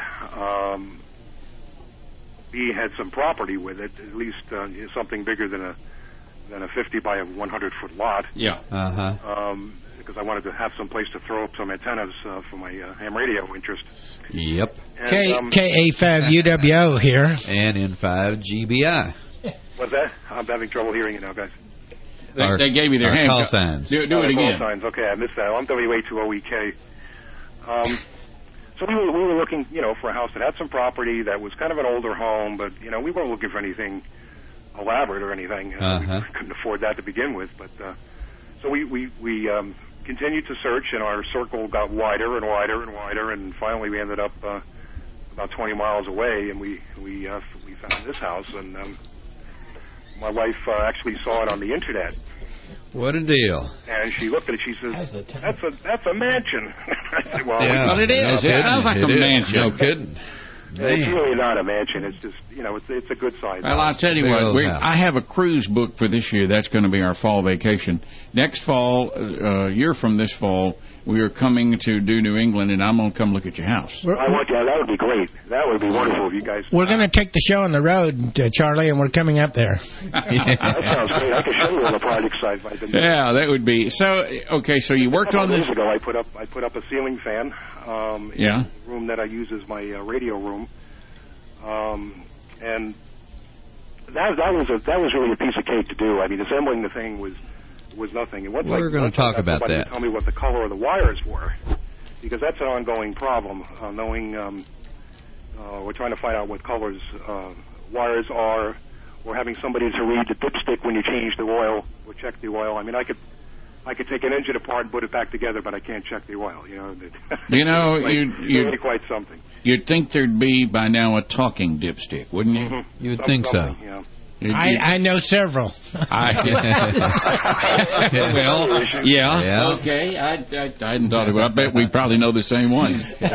B, had some property with it, at least something bigger than a 50 by a 100-foot lot. Yeah. Because I wanted to have some place to throw up some antennas for my ham radio interest. Yep. And, KA5UWO here. And N5GBI. What's that? I'm having trouble hearing you now, guys. They gave me their hand call signs. Do it again. Call signs. Okay, I missed that. I'm WA2OEK. So we were looking, for a house that had some property, that was kind of an older home, but, we weren't looking for anything elaborate or anything. We couldn't afford that to begin with. But so we continued to search, and our circle got wider and wider and wider, and finally we ended up about 20 miles away, and we found this house. And my wife actually saw it on the internet. What a deal! And she looked at it. She says, "That's a mansion." I said, "Well, Well, it is. It sounds like a mansion. No kidding. It's really not a mansion. It's just, it's a good size. Well, I'll tell you what. I have a cruise booked for this year. That's going to be our fall vacation. Next fall, year from this fall, we are coming to do New England, and I'm going to come look at your house. That would be great. That would be wonderful if you guys... We're going to take the show on the road, Charlie, and we're coming up there. That sounds great. I can show you on the project site. Yeah, that would be... So, okay, so you worked on this... Years ago, I put up a ceiling fan in the room that I use as my radio room. And that was really a piece of cake to do. I mean, assembling the thing was nothing. And we're going to talk about that. Tell me what the color of the wires were, because that's an ongoing problem. We're trying to find out what colors wires are. We're having somebody to read the dipstick when you change the oil or check the oil. I mean, I could take an engine apart and put it back together, but I can't check the oil. You'd quite something. You'd think there'd be by now a talking dipstick, wouldn't you? Mm-hmm. You'd think so. Yeah. I know several. Well, yeah. Okay. I hadn't thought of it. I bet we probably know the same one.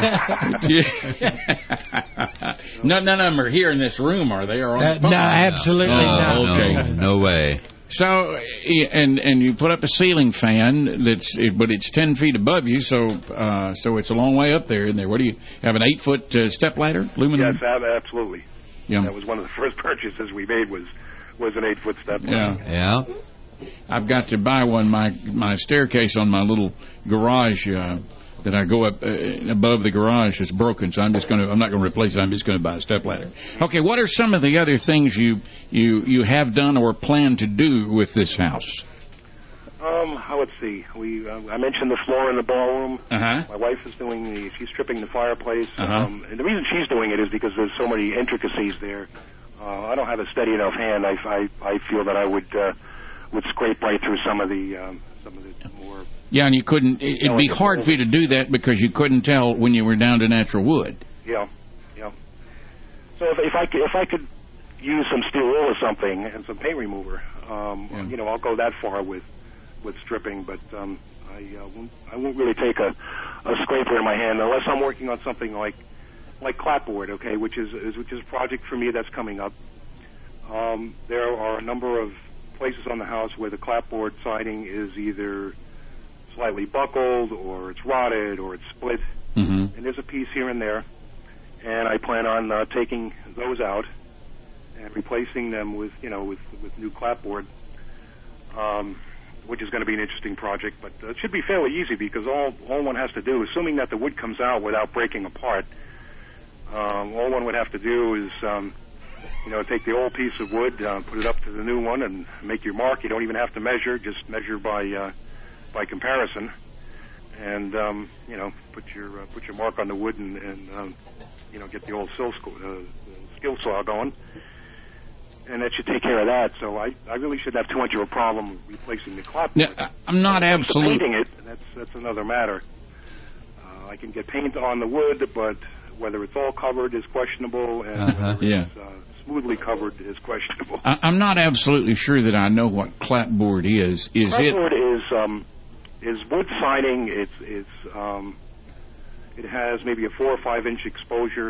None of them are here in this room, are they? Or on the phone? No, absolutely not. Okay. No way. So, and you put up a ceiling fan but it's 10 feet above you, so it's a long way up there. In there, what do you have? An 8-foot step ladder, aluminum? Yes, absolutely. Yeah. That was one of the first purchases we made was an 8-foot step ladder. Yeah. I've got to buy one. My staircase on my little garage that I go up above the garage is broken, so I'm not going to replace it. I'm just going to buy a step ladder. Okay, what are some of the other things you have done or plan to do with this house? Let's see. I mentioned the floor in the ballroom. Uh-huh. My wife is she's stripping the fireplace. Uh-huh. And the reason she's doing it is because there's so many intricacies there. I don't have a steady enough hand. I feel that I would scrape right through some of the more. Yeah, and you couldn't. It'd be hard for you to do that because you couldn't tell when you were down to natural wood. Yeah. So if I could use some steel wool or something and some paint remover, I'll go that far with stripping, but I won't really take a scraper in my hand unless I'm working on something like clapboard, okay, which is a project for me that's coming up. There are a number of places on the house where the clapboard siding is either slightly buckled or it's rotted or it's split, and there's a piece here and there, and I plan on taking those out and replacing them with new clapboard. Which is going to be an interesting project, but it should be fairly easy because all one has to do, assuming that the wood comes out without breaking apart, all one would have to do is, take the old piece of wood, put it up to the new one, and make your mark. You don't even have to measure; just measure by comparison. and put your mark on the wood and get the old skill saw going, and that should take care of that. So I really shouldn't have too much of a problem replacing the clapboard. Now, I'm not absolutely painting it. That's another matter. I can get paint on the wood, but whether it's all covered is questionable, and it's smoothly covered is questionable. I'm not absolutely sure that I know what clapboard is. Clapboard is wood siding. It has maybe a 4 or 5 inch exposure.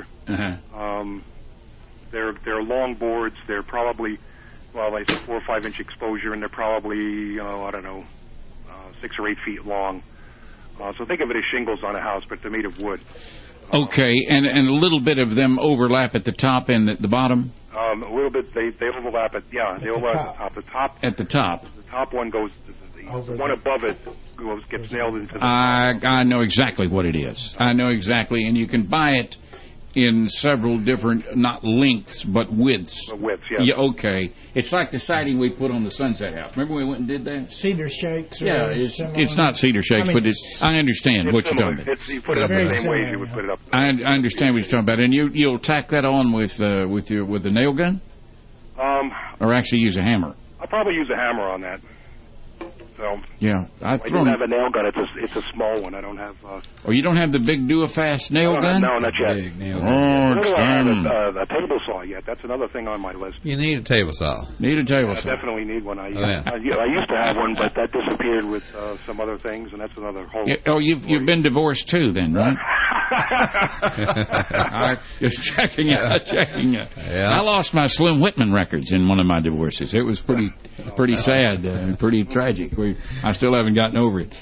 They're long boards. They're probably, I say 4 or 5 inch exposure, and they're probably 6 or 8 feet long. So think of it as shingles on a house, but they're made of wood. Okay, and a little bit of them overlap at the top and at the bottom? A little bit. They overlap at they overlap at the top. At the top. The top one goes. The one above it gets nailed into the. I know exactly what it is. I know exactly, and you can buy it in several different, not lengths, but widths. Widths, yeah. Okay. It's like the siding we put on the Sunset House. Remember we went and did that? Cedar shakes. Yeah, it's not cedar shakes, but I understand what you're talking about. You put it up the same way as you would put it up. I understand what you're talking about, and you'll tack that on with a nail gun, or actually use a hammer. I'll probably use a hammer on that. So yeah, I don't have a nail gun. It's a small one. I don't have. Oh, you don't have the big Duofast nail gun? No, not yet. Oh, I don't have a table saw yet. That's another thing on my list. You need a table saw. Need a table saw. I definitely need one. I used to have one, but that disappeared with some other things, and that's another whole. You've been divorced too, then, right? Just checking out. Yeah. I lost my Slim Whitman records in one of my divorces. It was pretty sad, pretty tragic. I still haven't gotten over it.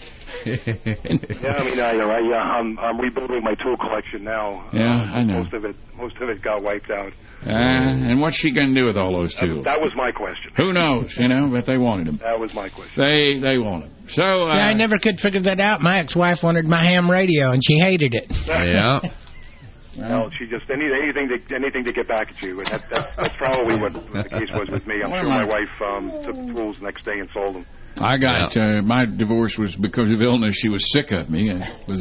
I'm rebuilding my tool collection now. Yeah, I know. Most of it got wiped out. And what's she going to do with all those tools? That was my question. Who knows? But they wanted them. That was my question. They want them. So I never could figure that out. My ex-wife wanted my ham radio, and she hated it. Yeah. Well, she just anything to get back at you, and that's probably what the case was with me. I'm sure my wife took the tools the next day and sold them. I got my divorce was because of illness. She was sick of me. It was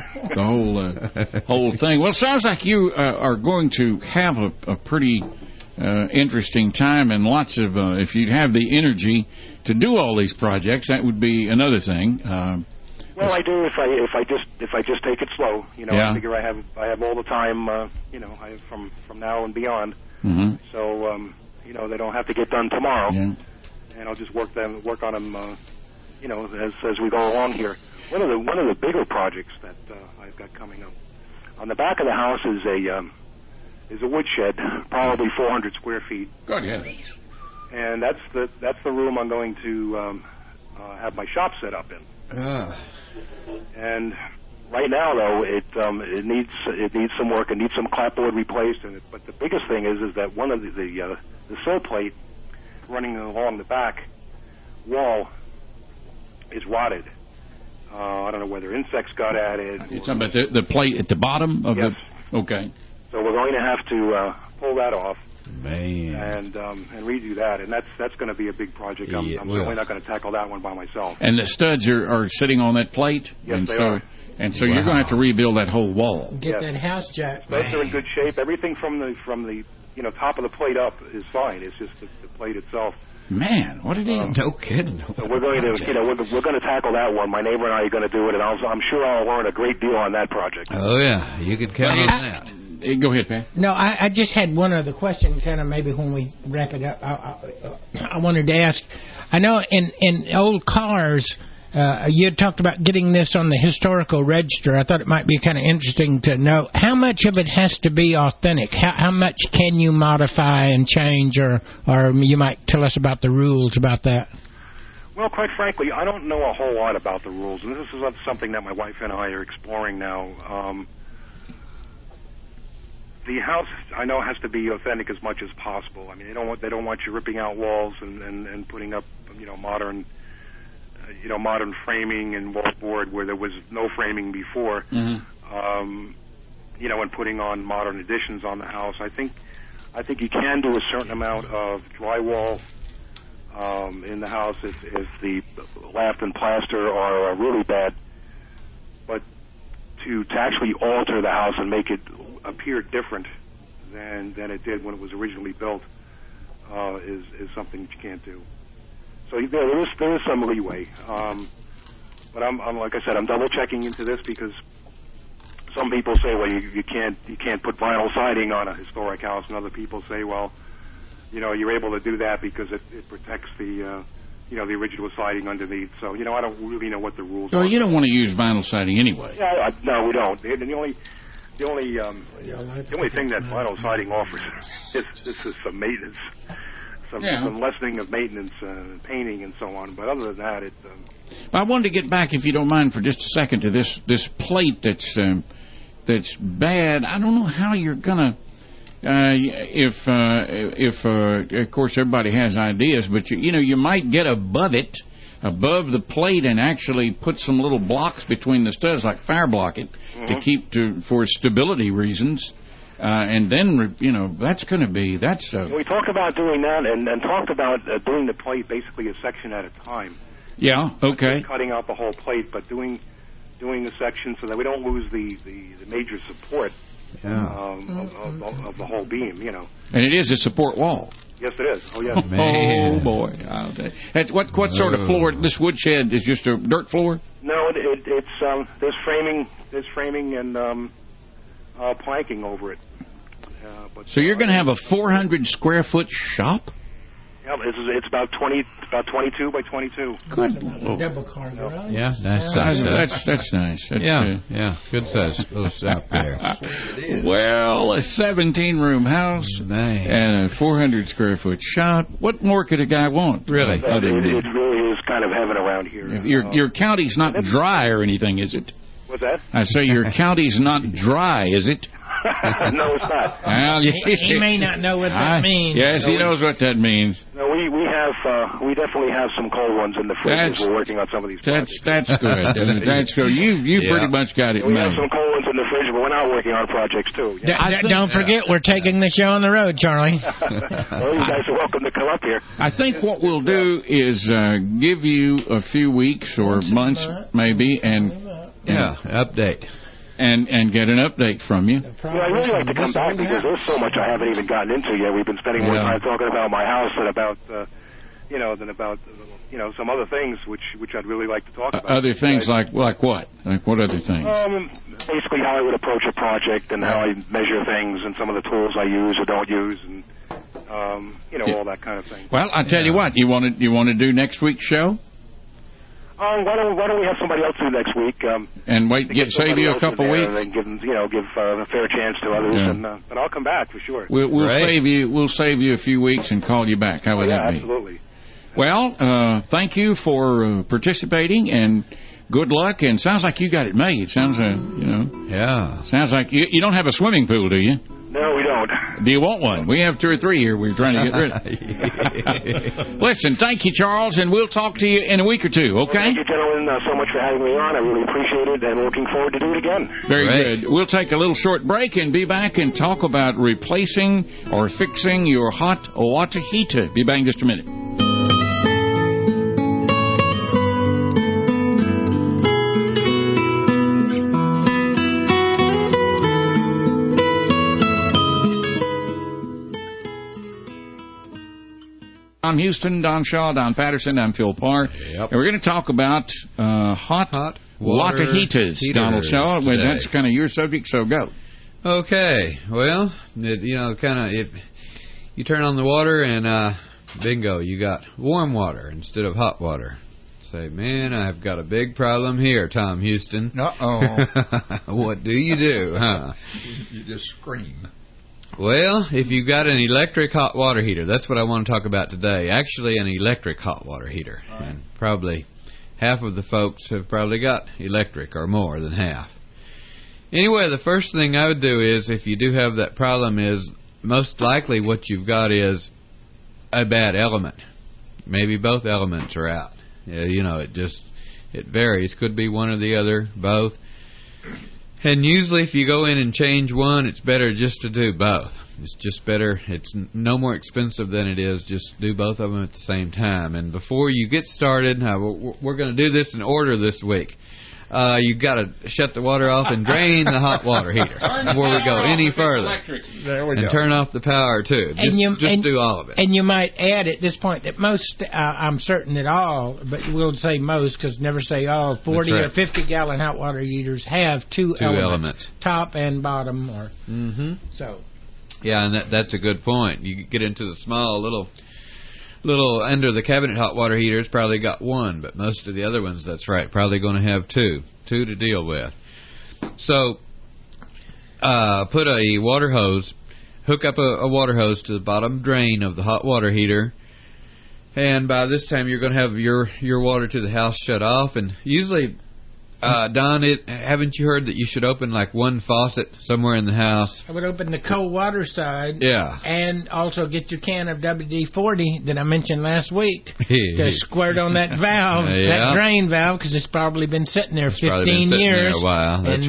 the whole thing. Well, it sounds like you are going to have a pretty interesting time, and lots of if you have the energy to do all these projects, that would be another thing. Well, I do if I just take it slow. I figure I have all the time. From now and beyond. Mm-hmm. So they don't have to get done tomorrow. Yeah. And I'll just work on them, as we go along here. One of the bigger projects that I've got coming up on the back of the house is a woodshed, probably 400 square feet. Good heavens! And that's the room I'm going to have my shop set up in. And right now, though, it needs some work. It needs some clapboard replaced. But the biggest thing is that one of the sill plate running along the back wall is rotted. I don't know whether insects got at it. You're talking about the plate at the bottom of yes. Okay. So we're going to have to pull that off. Man. And redo that, and that's going to be a big project. I'm certainly not going to tackle that one by myself. And the studs are sitting on that plate? Yes, they are. And so you're going to have to rebuild that whole wall. Get that house jack. Studs are in good shape. Everything from the top of the plate up is fine. It's just the plate itself. Man, what it is? No kidding. So we're going to we're going to tackle that one. My neighbor and I are going to do it, and I'm sure I'll learn a great deal on that project. Oh yeah, you can count on that. Go ahead, Pat. No, I just had one other question, kind of maybe when we wrap it up. I wanted to ask, I know in old cars, you had talked about getting this on the historical register. I thought it might be kind of interesting to know how much of it has to be authentic. How much can you modify and change, or you might tell us about the rules about that. Well, quite frankly, I don't know a whole lot about the rules, and this is something that my wife and I are exploring now. The house, I know, has to be authentic as much as possible. I mean, they don't want you ripping out walls and putting up, modern framing and wallboard where there was no framing before. Mm-hmm. And putting on modern additions on the house. I think you can do a certain amount of drywall in the house if the lath and plaster are really bad. but to actually alter the house and make it appear different than it did when it was originally built is something that you can't do. So there is some leeway, but I'm like I said, I'm double checking into this because some people say, well, you can't put vinyl siding on a historic house, and other people say, well, you're able to do that because it protects the the original siding underneath. So I don't really know what the rules are. Well, you don't want to use vinyl siding anyway. Yeah, no, we don't. The only thing that vinyl siding offers is some maintenance. Some lessening of maintenance, painting, and so on. But other than that, I wanted to get back, if you don't mind, for just a second to this plate that's bad. I don't know how you're gonna. If of course everybody has ideas, but you might get above the plate, and actually put some little blocks between the studs, like fire block it, to keep for stability reasons. And then, that's going to be, we talked about doing that and talked about doing the plate basically a section at a time. Yeah, okay. Not cutting out the whole plate, but doing a section so that we don't lose the major support of the whole beam, And it is a support wall. Yes, it is. Oh, yes. Oh, boy. What sort of floor? This woodshed is just a dirt floor? No, it's there's framing and planking over it. So you're going to have a 400 square foot shop? Yeah, it's about 22 by 22. Good. Double car garage. Yeah, that's nice. Yeah, good size out there. Well, a 17-room house and a 400 square foot shop. What more could a guy want? Really? It really is kind of heaven around here. Your county's not dry or anything, is it? What's that? I say your county's not dry, is it? No, it's not. Well, he may not know what that means. Yes, he knows what that means. No, we definitely have some cold ones in the fridge. We're working on some of these projects. That's good. That's good. You pretty much got it. We have some cold ones in the fridge, but we're not working on projects too. Don't forget, we're taking the show on the road, Charlie. Well, you guys are welcome to come up here. I think what we'll do is give you a few weeks or months, maybe, and update. And get an update from you. I'd really like to come back because there's so much I haven't even gotten into yet. We've been spending more time talking about my house than about, some other things which I'd really like to talk about. Other things like what? Like what other things? Basically how I would approach a project and how I measure things and some of the tools I use or don't use and all that kind of thing. Well, I tell you what, you want to do next week's show? Why don't we have somebody else do next week? And save you a couple weeks. And give a fair chance to others, and I'll come back for sure. We'll save you a few weeks and call you back. How would that be? Absolutely. Well, thank you for participating, and good luck. And sounds like you got it made. Sounds Sounds like you don't have a swimming pool, do you? No, we don't. Do you want one? We have 2 or 3 here we're trying to get rid of. Listen, thank you, Charles, and we'll talk to you in a week or two, okay? Well, thank you, gentlemen, so much for having me on. I really appreciate it, and looking forward to do it again. Very good. We'll take a little short break and be back and talk about replacing or fixing your hot water heater. Be back in just a minute. Don Houston, Don Shaw, Don Patterson, I'm Phil Parr. Yep. And we're going to talk about hot water heaters, Donald Shaw. Well, that's kind of your subject, so go. Okay. Well, if you turn on the water and bingo, you got warm water instead of hot water. Say, man, I've got a big problem here, Tom Houston. Uh-oh. What do you do, huh? You just scream. Well, if you've got an electric hot water heater, that's what I want to talk about today. Actually, an electric hot water heater. Right. And probably half of the folks have probably got electric or more than half. Anyway, the first thing I would do is, if you do have that problem, is most likely what you've got is a bad element. Maybe both elements are out. It varies. Could be one or the other, both. And usually if you go in and change one, it's better just to do both. It's just better. It's no more expensive than it is. Just do both of them at the same time. And before you get started, we're going to do this in order this week. you got to shut the water off and drain the hot water heater before we go any further. There we and go. Turn off the power too. Just do all of it. And you might add at this point that most, I'm certain that all, but we'll say most because never say all, 40 or 50 gallon hot water heaters have two elements, top and bottom, or so. Yeah, and that's a good point. You get into the small little under the cabinet hot water heaters, probably got one, but most of the other ones, that's right, probably going to have two to deal with. So put a water hose, hook up a water hose to the bottom drain of the hot water heater, and by this time you're going to have your water to the house shut off. And usually, Don, haven't you heard that you should open like one faucet somewhere in the house? I would open the cold water side. Yeah. And also get your can of WD-40 that I mentioned last week to squirt on that valve, that drain valve, because it's probably been sitting there 15 years. There a while. That's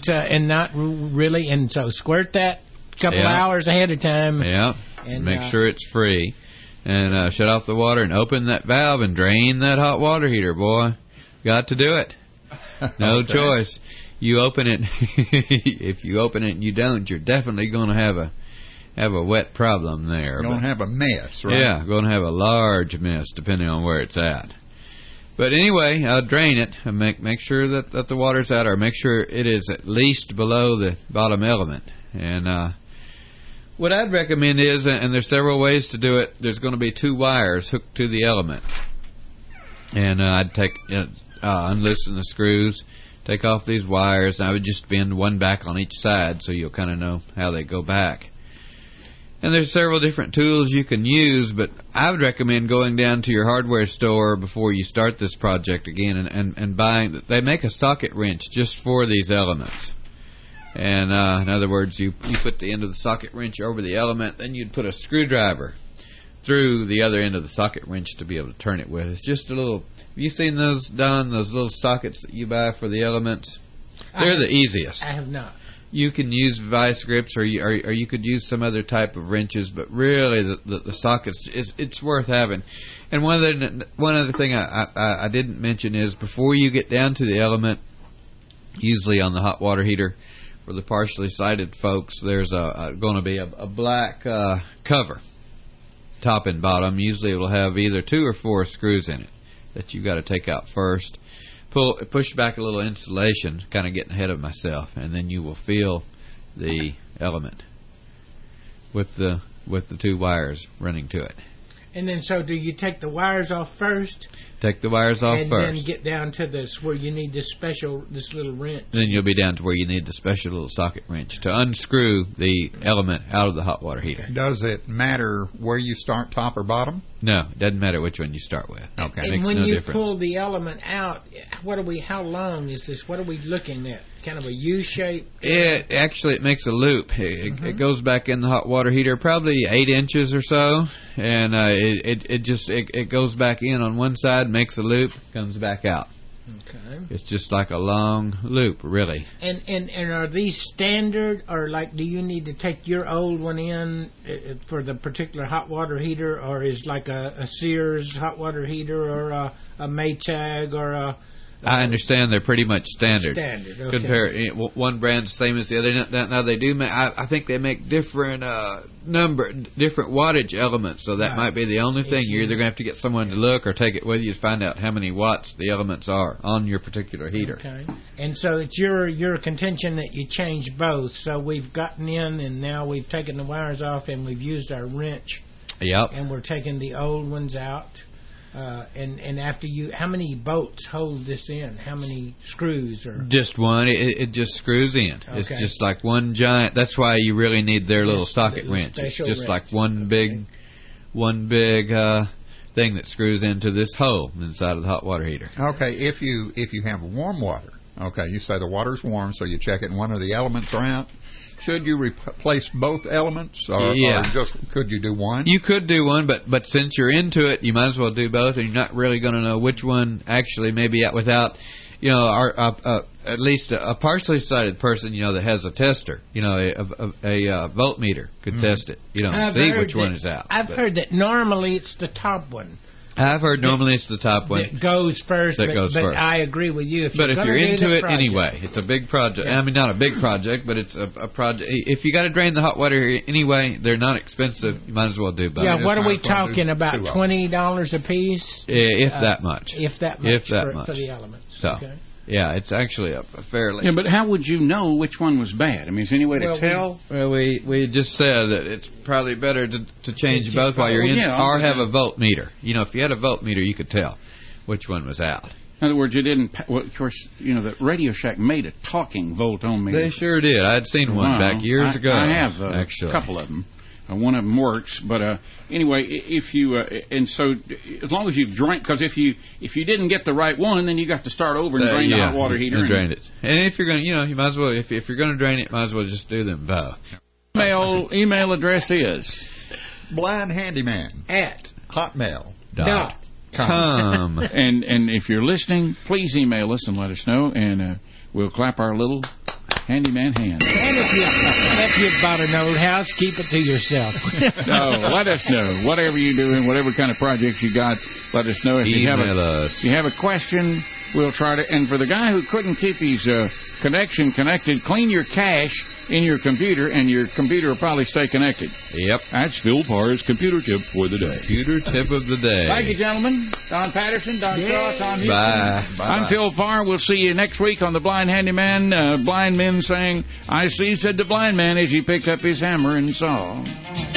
and so squirt that a couple hours ahead of time. Yeah. And make sure it's free. And shut off the water and open that valve and drain that hot water heater, boy. Got to do it. No choice. You open it. If you open it and you don't, you're definitely going to have a wet problem there. Going to have a mess, right? Yeah, going to have a large mess depending on where it's at. But anyway, drain it and make sure that the water's out, or make sure it is at least below the bottom element. And what I'd recommend is, and there's several ways to do it, there's going to be two wires hooked to the element. And I'd take... unloosen the screws, take off these wires, and I would just bend one back on each side so you'll kind of know how they go back. And there's several different tools you can use, but I would recommend going down to your hardware store before you start this project again and buying. They make a socket wrench just for these elements. And in other words, you put the end of the socket wrench over the element, then you'd put a screwdriver through the other end of the socket wrench to be able to turn it with. It's just a little... Have you seen those, Don, those little sockets that you buy for the elements? They're the easiest. I have not. You can use vice grips, or you could use some other type of wrenches, but really the sockets, it's worth having. And one other thing I didn't mention is, before you get down to the element, usually on the hot water heater, for the partially sighted folks, there's going to be a black cover, top and bottom. Usually it will have either 2 or 4 screws in it that you got to take out first. Push back a little insulation, kind of getting ahead of myself, and then you will feel the element with the 2 wires running to it. And then, so do you take the wires off first? Take the wires off first. And then get down to this where you need this little wrench. Then you'll be down to where you need the special little socket wrench to unscrew the element out of the hot water heater. Does it matter where you start, top or bottom? No, it doesn't matter which one you start with. Okay. And makes when no you difference. pull the element out, how long is this? What are we looking at? Kind of a U-shape? It makes a loop. It goes back in the hot water heater, probably 8 inches or so, and it goes back in on one side, makes a loop, comes back out. Okay. It's just like a long loop, really. And are these standard, or do you need to take your old one in for the particular hot water heater, or is like a Sears hot water heater, or a Maytag, or a... I understand they're pretty much standard. Standard, okay. Compare one brand's the same as the other. Now they do make. I think they make different different wattage elements. So that might be the only thing. You're either going to have to get someone to look or take it with you to find out how many watts the elements are on your particular heater. Okay. And so it's your contention that you change both. So we've gotten in, and now we've taken the wires off, and we've used our wrench. Yep. And we're taking the old ones out. And after how many bolts hold this in? How many screws? Or just one. It just screws in. Okay. It's just like one giant. That's why you really need their little socket wrench. It's just wrench. Like one big thing that screws into this hole inside of the hot water heater. Okay, if you have warm water, okay, you say the water's warm, so you check it and one of the elements are out. Should you replace both elements, or just could you do one? You could do one, but since you're into it, you might as well do both, and you're not really going to know which one actually may be out without, at least a partially sighted person, that has a tester, a voltmeter could test it. You don't see which one is out. I've heard that normally it's the top one. I've heard normally it's the top one that goes first. That goes first. I agree with you. But if you're into it anyway, it's a big project. Yeah. I mean, not a big project, but it's a project. If you got to drain the hot water here anyway, they're not expensive. You might as well do both. Yeah, what are we talking about? $20 a piece? If that much. If that much for the elements. So. Okay. Yeah, it's actually a fairly... Yeah, but how would you know which one was bad? I mean, is there any way to tell? Well, we just said that it's probably better to change both while you're in, or have a voltmeter. You know, if you had a voltmeter, you could tell which one was out. In other words, you didn't... Well, of course, you know, the Radio Shack made a talking voltometer. They sure did. I'd seen one back years ago. I have actually. A couple of them. One of them works, but anyway, if you and so as long as you've drank, because if you didn't get the right one, then you got to start over and drain the hot water heater and drain it. And if you're going, you might as well if you're going to drain it, might as well just do them both. Email address is blindhandyman@hotmail.com. And if you're listening, please email us and let us know, and we'll clap our little handyman hand. And if you've bought an old house, keep it to yourself. No, let us know. Whatever you're doing, whatever kind of projects you got, let us know. If you have a question, we'll try to. And for the guy who couldn't keep his connection connected, clean your cache in your computer, and your computer will probably stay connected. Yep. That's Phil Parr's computer tip for the day. Computer tip of the day. Thank you, gentlemen. Don Patterson, Don Shaw, Tom Houston. Bye. I'm Phil Parr. We'll see you next week on The Blind Handyman. Blind men saying, "I see," said the blind man as he picked up his hammer and saw.